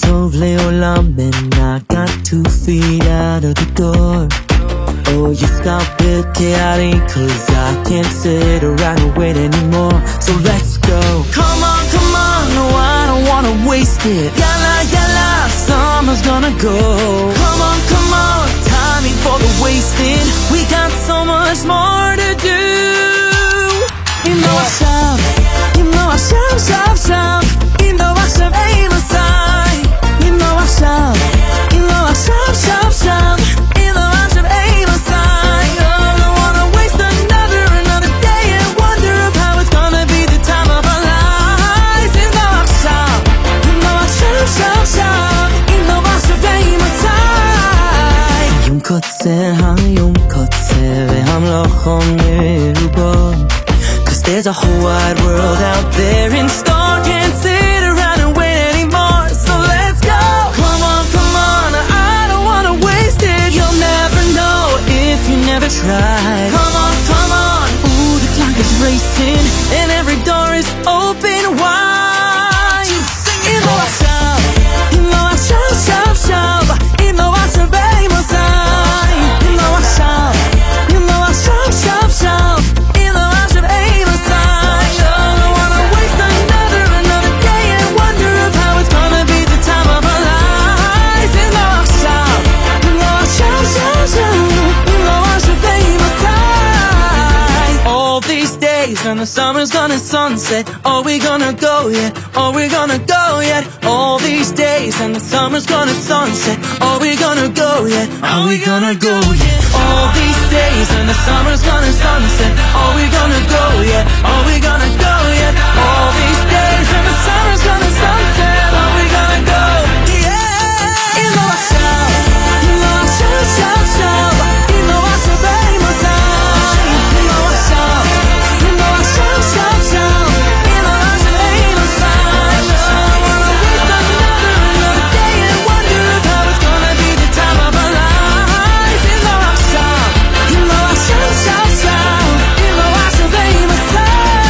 Soleil and I got 2 feet out of the door. Oh, you stop it, daddy, cause I can't sit around and wait anymore. So let's go. Come on, no, I don't wanna waste it. Yalla, yalla, summer's gonna go. Come on, time ain't for the wasting. We got so much more to do. You know I shout, you know I shout, shout, shout. You know I shout, aim aside. You know I shout, you know I shout, shout, shout. You know I shout, aim aside. Oh, I don't wanna waste another day and wonder of how it's gonna be the time of our lives. You know I shout, you know I shout, shout, shout. You know I shout, aim aside. יום קוצר, היום קוצר, והמלאכה מרובות. There's a whole wide world out there in store. Can't sit around and wait anymore. So let's go. Come on, I don't wanna waste it. You'll never know if you never try. Come on, ooh, the clock is racing and every door is open wide. You know I shout, you know I shout, shout, shout. You know I shout, baby, my side. You know I shout, you know I shout, shout, shout. You know I shout, aim aside. Oh, I don't wanna waste another day and wonder of how it's gonna be the time of our lives. You know I shout, you know I shout, shout, shout. You know I shout, aim aside. All these days and the summer's gonna sunset. Are we gonna go yet? Are we gonna go yet? All these days and the summer's gonna sunset. Are we gonna go yet? Are we gonna go yet? All these days and the summer's gonna sunset. Are we gonna go yet? Are we gonna go yet? All these days and the summer's gonna sunset. Are we gonna go? Yeah. You know I shout, you know I shout, shout, shout. You know I shout, baby, my side. You know I shout, you know I shout, shout, shout. You know I shout, baby, my side. I wanna waste another day and wonder of how it's gonna be the time of our lives. You know I shout, you know I shout, shout, shout. You know I shout, baby, my side.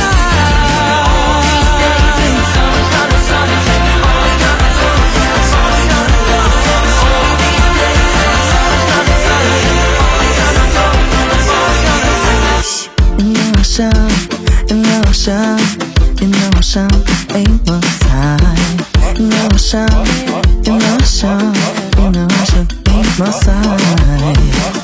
You know I shout, you know I shout, you know I shout, ain't my side. You know I shout, you know I shout, you know I shout, ain't my side.